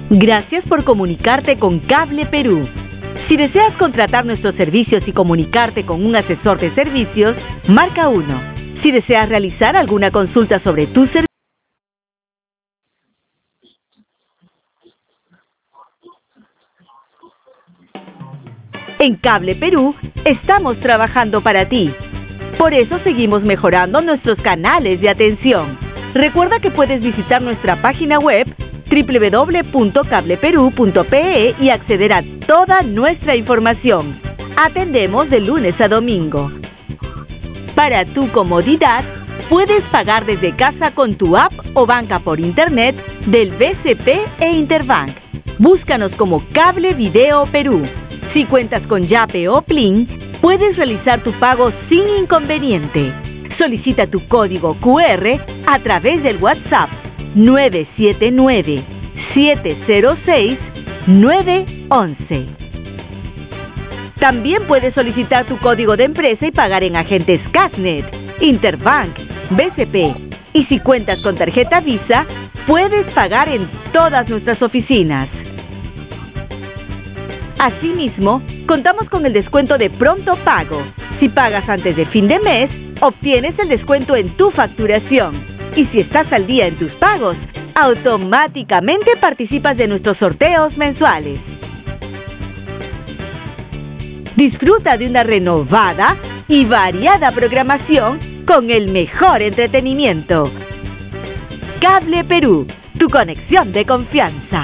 Gracias por comunicarte con Cable Perú. Si deseas contratar nuestros servicios y comunicarte con un asesor de servicios, marca 1. Si deseas realizar alguna consulta sobre tu servicio, en Cable Perú estamos trabajando para ti. Por eso seguimos mejorando nuestros canales de atención. Recuerda que puedes visitar nuestra página web www.cableperu.pe y acceder a toda nuestra información. Atendemos de lunes a domingo. Para tu comodidad, puedes pagar desde casa con tu app o banca por internet del BCP e Interbank. Búscanos como Cable Video Perú. Si cuentas con Yape o Plin, puedes realizar tu pago sin inconveniente. Solicita tu código QR a través del WhatsApp 979-706-911. También puedes solicitar tu código de empresa y pagar en agentes Casnet, Interbank, BCP. Y si cuentas con tarjeta Visa, puedes pagar en todas nuestras oficinas. Asimismo, contamos con el descuento de pronto pago. Si pagas antes de fin de mes, obtienes el descuento en tu facturación. Y si estás al día en tus pagos, automáticamente participas de nuestros sorteos mensuales. Disfruta de una renovada y variada programación con el mejor entretenimiento. Cable Perú, tu conexión de confianza.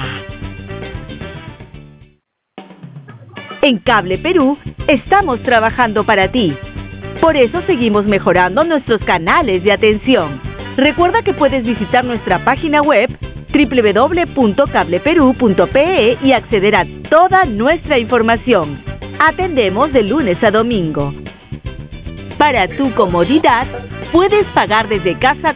En Cable Perú estamos trabajando para ti. Por eso seguimos mejorando nuestros canales de atención. Recuerda que puedes visitar nuestra página web www.cableperu.pe y acceder a toda nuestra información. Atendemos de lunes a domingo. Para tu comodidad, puedes pagar desde casa